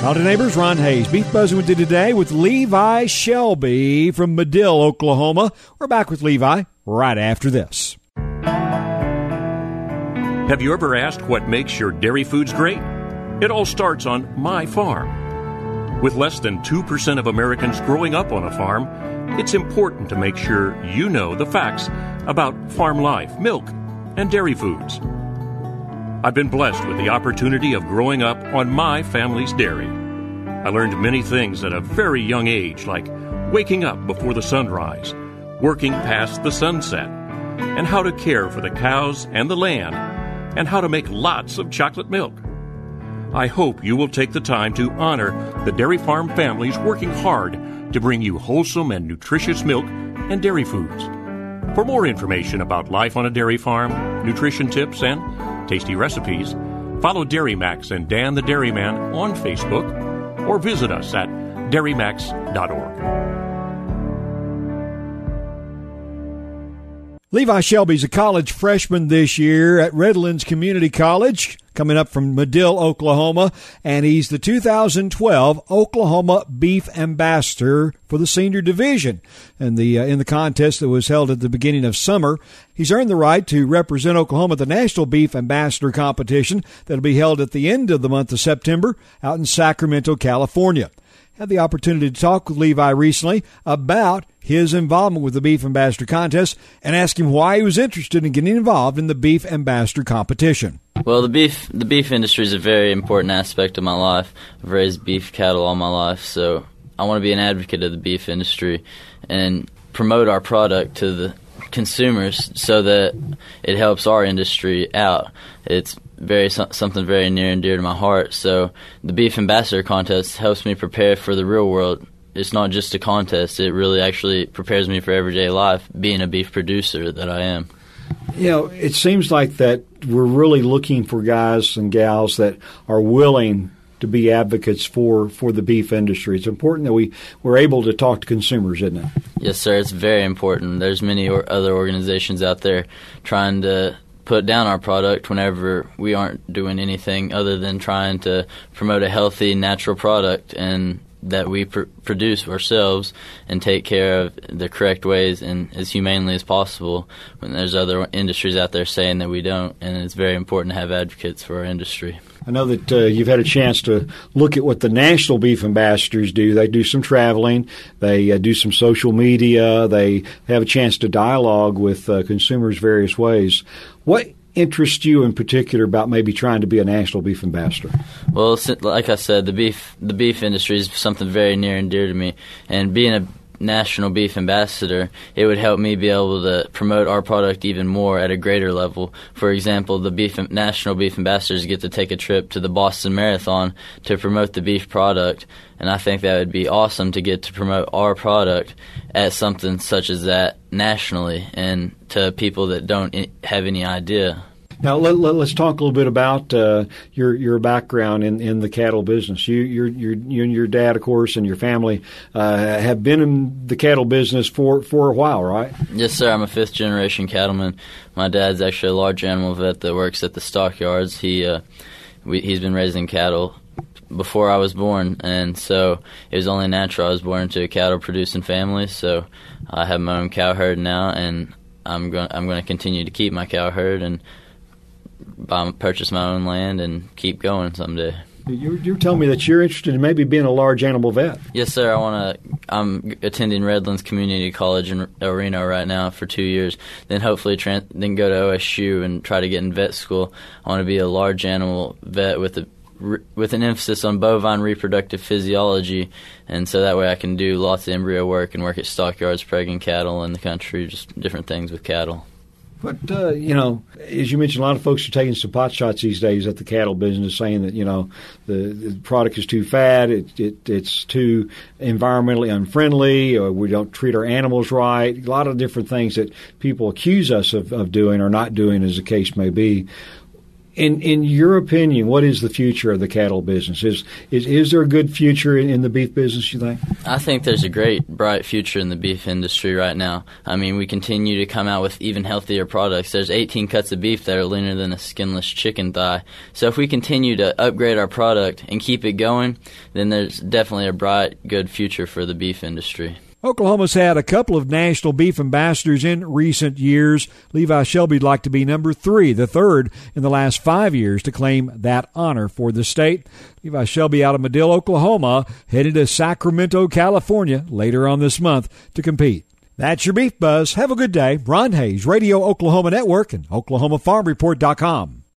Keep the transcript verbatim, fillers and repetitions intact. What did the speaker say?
Howdy, neighbors. Ron Hayes, Beef Buzzing with you today with Levi Shelby from Madill, Oklahoma. We're back with Levi right after this. Have you ever asked what makes your dairy foods great? It all starts on my farm. With less than two percent of Americans growing up on a farm, it's important to make sure you know the facts about farm life, milk, and dairy foods. I've been blessed with the opportunity of growing up on my family's dairy. I learned many things at a very young age, like waking up before the sunrise, working past the sunset, and how to care for the cows and the land, and how to make lots of chocolate milk. I hope you will take the time to honor the dairy farm families working hard to bring you wholesome and nutritious milk and dairy foods. For more information about life on a dairy farm, nutrition tips, and tasty recipes, follow Dairy Max and Dan the Dairyman on Facebook or visit us at dairy max dot org. Levi Shelby's a college freshman this year at Redlands Community College, coming up from Madill, Oklahoma, and he's the two thousand twelve Oklahoma Beef Ambassador for the senior division. And the uh, in the contest that was held at the beginning of summer, he's earned the right to represent Oklahoma at the National Beef Ambassador competition that'll be held at the end of the month of September out in Sacramento, California. Had the opportunity to talk with Levi recently about his involvement with the Beef Ambassador contest and ask him why he was interested in getting involved in the Beef Ambassador competition. Well, the beef the beef industry is a very important aspect of my life. I've raised beef cattle all my life, so I want to be an advocate of the beef industry and promote our product to the consumers so that it helps our industry out. It's very something very near and dear to my heart. So the Beef Ambassador contest helps me prepare for the real world. It's not just a contest. It really actually prepares me for everyday life, being a beef producer that I am. You know, it seems like that we're really looking for guys and gals that are willing to be advocates for, for the beef industry. It's important that we, we're able to talk to consumers, isn't it? Yes, sir. It's very important. There's many or other organizations out there trying to put down our product whenever we aren't doing anything other than trying to promote a healthy, natural product and that we pr- produce ourselves and take care of the correct ways and as humanely as possible, when there's other industries out there saying that we don't, and it's very important to have advocates for our industry. I know that uh, you've had a chance to look at what the National Beef Ambassadors do. They do some traveling. They uh, do some social media. They have a chance to dialogue with uh, consumers various ways. What interests you in particular about maybe trying to be a National Beef Ambassador? Well, like I said, the beef the beef industry is something very near and dear to me, and being a National Beef Ambassador, it would help me be able to promote our product even more at a greater level. For example, the beef National Beef Ambassadors get to take a trip to the Boston Marathon to promote the beef product, and I think that would be awesome to get to promote our product at something such as that nationally and to people that don't have any idea. Now let, let, let's talk a little bit about uh, your your background in, in the cattle business. You, you're, you're, you and your dad, of course, and your family uh, have been in the cattle business for, for a while, right? Yes, sir. I'm a fifth generation cattleman. My dad's actually a large animal vet that works at the stockyards. He uh, we, he's been raising cattle before I was born, and so it was only natural I was born into a cattle producing family. So I have my own cow herd now, and I'm going I'm going to continue to keep my cow herd and buy, purchase my own land and keep going someday. You're, you're telling me that you're interested in maybe being a large animal vet. Yes, sir. I want to. I'm attending Redlands Community College in Reno right now for two years. Then hopefully, trans, then go to O S U and try to get in vet school. I want to be a large animal vet with a with an emphasis on bovine reproductive physiology, and so that way I can do lots of embryo work and work at stockyards, pregnant cattle in the country, just different things with cattle. But, uh, you know, as you mentioned, a lot of folks are taking some pot shots these days at the cattle business, saying that, you know, the, the product is too fat, it, it, it's too environmentally unfriendly, or we don't treat our animals right. A lot of different things that people accuse us of, of doing or not doing, as the case may be. In in your opinion, what is the future of the cattle business? Is is is there a good future in, in the beef business, you think? I think there's a great, bright future in the beef industry right now. I mean, we continue to come out with even healthier products. There's eighteen cuts of beef that are leaner than a skinless chicken thigh. So if we continue to upgrade our product and keep it going, then there's definitely a bright, good future for the beef industry. Oklahoma's had a couple of national beef ambassadors in recent years. Levi Shelby'd like to be number three, the third in the last five years to claim that honor for the state. Levi Shelby out of Madill, Oklahoma, headed to Sacramento, California later on this month to compete. That's your Beef Buzz. Have a good day. Ron Hayes, Radio Oklahoma Network and Oklahoma Farm Report dot com.